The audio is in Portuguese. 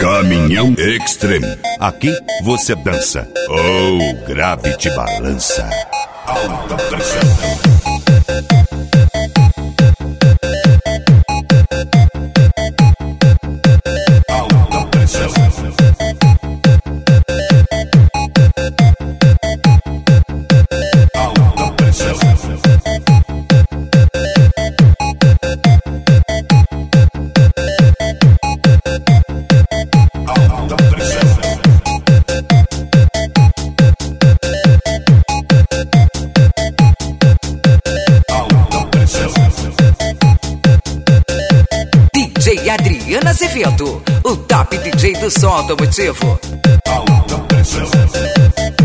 Caminhão Extreme. Aqui você dança. Oh, grave te balança. Alta pressão. DJ Adriana Azevedo, o top DJ do som automotivo. Alta pressão.